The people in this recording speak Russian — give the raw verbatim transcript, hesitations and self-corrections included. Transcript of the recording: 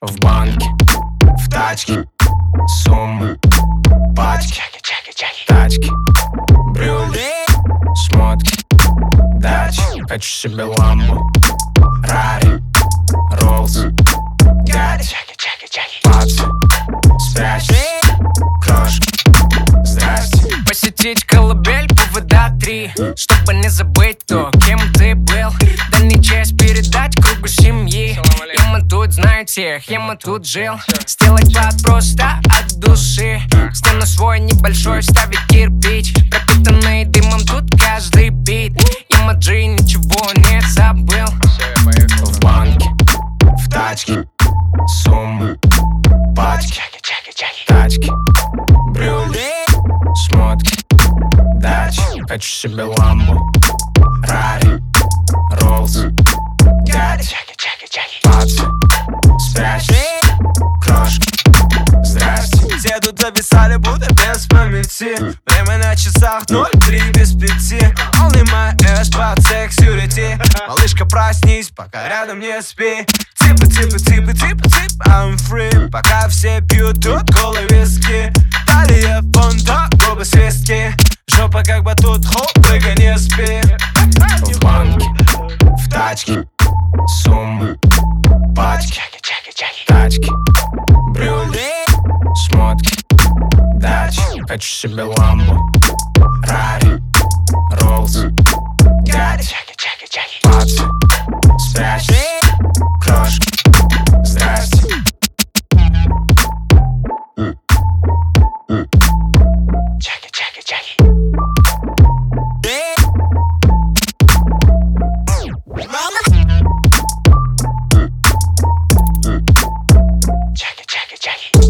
В банке, в тачке, суммы, пачки, тачки, брюли, шмотки, дачи. Хочу себе ламбу, Рари, Роллс, Гади. Пацы, спрячься, крошки, здрасте. Посетить колыбель по вэ дэ а три, чтобы не забыть то, кем ты был. Дальнюю часть передать кругу семьи. И мы тут, знаете, кем мы тут жил. Сделать клад просто от души. Стену свой небольшой ставить кирпич, пропитанный дымом тут каждый бит. И Маджи ничего не забыл. В банке, в тачке, суммы, пачки, тачки, брюли, шмотки, дачи. Хочу себе ламбу, Рари, Роллс, Гади. Пацы, спрячься, крошки, здрасте. Все тут зависали, будто без памяти. Время на часах ноль три без пяти. Only my ass под security. Малышка, проснись, пока рядом не спи. Типа, типа, типа, типа, типа, I'm free. Пока все пьют тут колы виски. Талия, фонда, губы свистки. Жопа как батут, хоп, прыгай, не спи. В банке, в тачке, суммы, пачки, тачки, брюли, шмотки, дачи. Хочу себе ламбу, Рари, Роллс, Гади. Пацы, спрячься, крошки, здрасте. Check it, check it, check it.